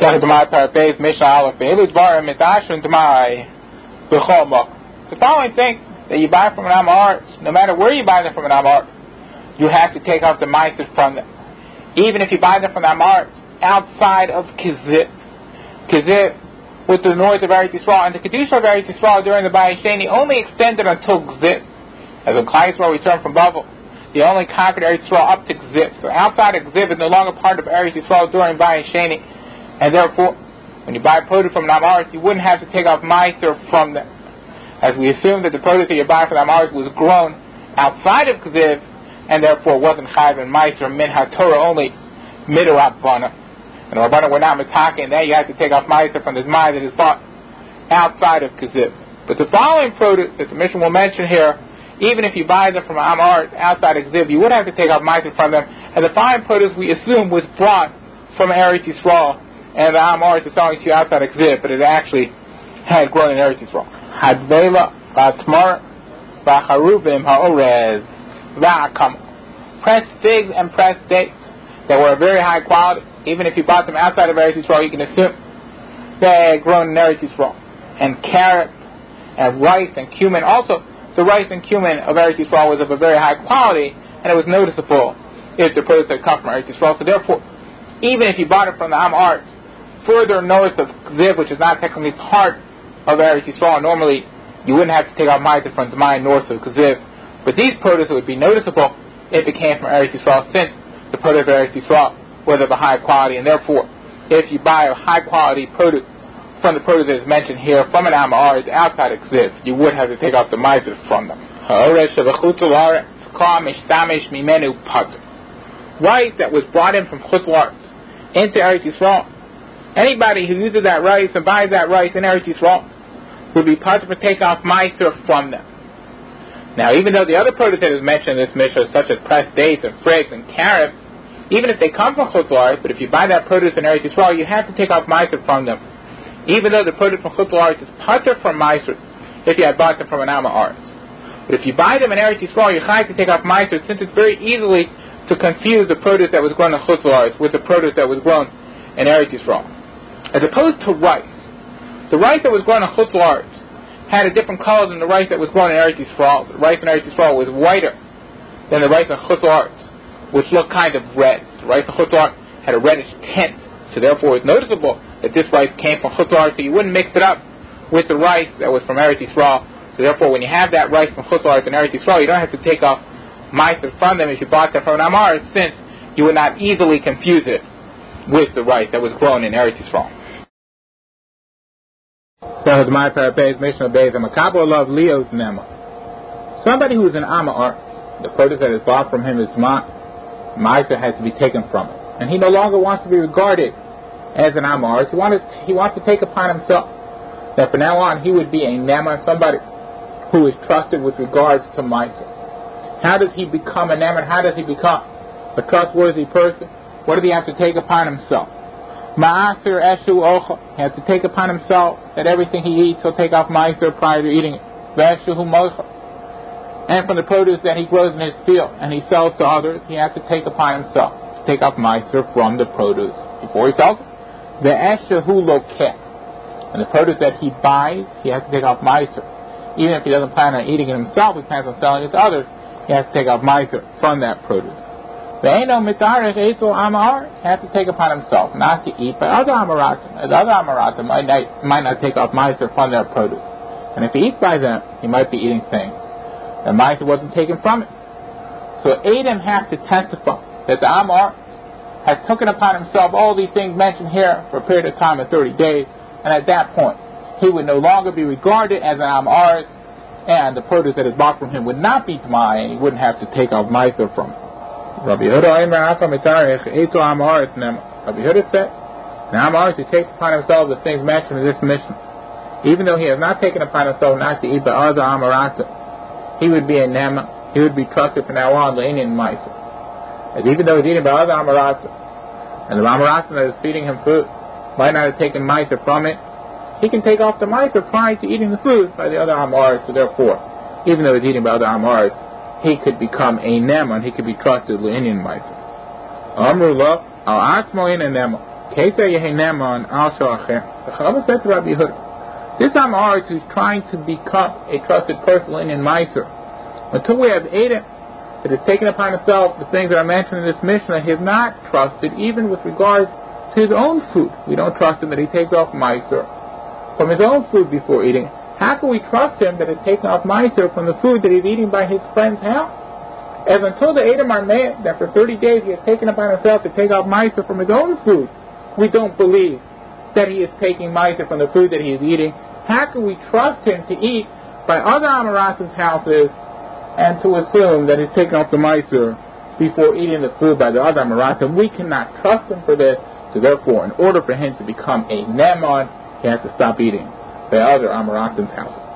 The following thing that you buy from an Amaretz, no matter where you buy them from an Amaretz, you have to take off the meiser from them. Even if you buy them from an Amaretz outside of Kizib. Kizib, with the north of Eretz Yisrael, and the Kedusha of Eretz Yisrael during the Bayis Sheni only extended until Kizib. As when Klal Yisrael returned from Babel, they only conquered Eretz Yisrael up to Kizib. So outside of Kizib is no longer part of Eretz Yisrael during Bayis Sheni. And therefore, when you buy produce from an Amaretz, you wouldn't have to take off meiser from them. As we assume that the produce that you buy from the Amaretz was grown outside of Kziv, and therefore wasn't chayv and meiser min haTorah, only midrabbana. And the Rabbana were not mitake, and there you have to take off meiser from the zmai that is bought outside of Kziv. But the following produce that the Mishnah will mention here, even if you buy them from an Amaretz outside of Kziv, you would have to take off meiser from them. And the following produce we assume was brought from Eretz Yisrael, and the Amaretz is selling to you outside of Kziv, but it actually had grown in Eretz Yisrael. Hadvela, Vatmar, Vacharuvim, Ha'orez, Va'akam. Pressed figs and pressed dates that were of very high quality. Even if you bought them outside of Eretz Yisrael, you can assume they had grown in Eretz Yisrael. And carrot, and rice, and cumin. Also, the rice and cumin of Eretz Yisrael was of a very high quality, and it was noticeable if the produce had come from Eretz Yisrael. So therefore, even if you bought it from the Amaretz, further north of Kziv, which is not technically part of Eretz Yisrael, normally you wouldn't have to take out meiser from Zmai north of Kziv. But these produce would be noticeable if it came from Eretz Yisrael, since the produce of Eretz Yisrael was of a high quality, and therefore, if you buy a high quality produce from the produce that is mentioned here from an Amaretz outside of Kziv, you would have to take out the meiser from them. Rice that was brought in from Chutz La'aretz into Eretz Yisrael, anybody who uses that rice and buys that rice in Eretz Yisrael would be part to take off meiser from them. Now, even though the other produce that is mentioned in this Mishnah, such as pressed dates and figs and carrots, even if they come from Chutz La'aretz, but if you buy that produce in Eretz Yisrael, you have to take off meiser from them. Even though the produce from Chutz La'aretz is pater from meiser, if you had bought them from an Amaretz. But if you buy them in Eretz Yisrael, you have to take off meiser, since it's very easily to confuse the produce that was grown in Chutz La'aretz with the produce that was grown in Eretz Yisrael. As opposed to rice. The rice that was grown in Chutz La'aretz had a different color than the rice that was grown in Eretz Yisrael. The rice in Eretz Yisrael was whiter than the rice in Chutz La'aretz, which looked kind of red. The rice in Chutz La'aretz had a reddish tint, so therefore it's noticeable that this rice came from Chutz La'aretz, so you wouldn't mix it up with the rice that was from Eretz Yisrael. So therefore, when you have that rice from Chutz La'aretz and Eretz Yisrael, you don't have to take off meiser from them if you bought them from an Amaretz, since you would not easily confuse it with the rice that was grown in Eretz Yisrael. So the my paraphrase Mishnah obeys a makabel love Leo's nema. Somebody who is an Amaretz, the produce that is bought from him is meiser has to be taken from it, and he no longer wants to be regarded as an Amaretz. He wants to take upon himself that from now on he would be a nema, somebody who is trusted with regards to meiser. How does he become a nema? How does he become a trustworthy person? What does he have to take upon himself? Ma'aser eshu ocha. He has to take upon himself that everything he eats he'll take off meiser prior to eating it. Ve'eshu mocha. And from the produce that he grows in his field and he sells to others, he has to take upon himself to take off meiser from the produce before he sells it. Ve'eshu lokeh. And the produce that he buys, he has to take off meiser. Even if he doesn't plan on eating it himself, he plans on selling it to others, he has to take off meiser from that produce. Ve'eno mitarech etzol Amaretz, he has to take upon himself not to eat by other Amaretzim, as other Amaretzim might not take off meiser from their produce. And if he eats by them, he might be eating things that meiser wasn't taken from it. So Adam has to testify that the Amaretz has taken upon himself all these things mentioned here for a period of time of 30 days, and at that point, he would no longer be regarded as an Amaretz, and the produce that is bought from him would not be T'mai, and he wouldn't have to take off meiser from it. Rabbi Yehuda said, the Amaretz who takes upon himself the things mentioned in this mission, even though he has not taken upon himself not to eat by other Amaretzim, he would be a nema, he would be trusted from now on, Le'inyan meiser. As even though he's eating by other Amaretzim, and the Amaretzim that is feeding him food might not have taken meiser from it, he can take off the meiser prior to eating the food by the other Amaretz. So therefore, even though he's eating by other Amaretz, he could become a nema, and he could be trusted Le'inyan meiser. Amru lo al atzmo in a nema. Keita Yeheneman Al Shalacher. The Chacham said to Rabbi Yehuda, this Amaretz who's trying to become a trusted person in Meiser, until we have Edom that has taken upon himself the things that are mentioned in this Mishnah, he has not trusted even with regard to his own food. We don't trust him that he takes off Meiser from his own food before eating. How can we trust him that he's taken off Meiser from the food that he's eating by his friend's house? As until the Edom are met, that for 30 days he has taken upon himself to take off Meiser from his own food, we don't believe that he is taking Meiser from the food that he is eating. How can we trust him to eat by other Amaratz's houses and to assume that he's taking off the Meiser before eating the food by the other Amaratz? We cannot trust him for this. So therefore, in order for him to become a Neman, he has to stop eating by other Amaratz's houses.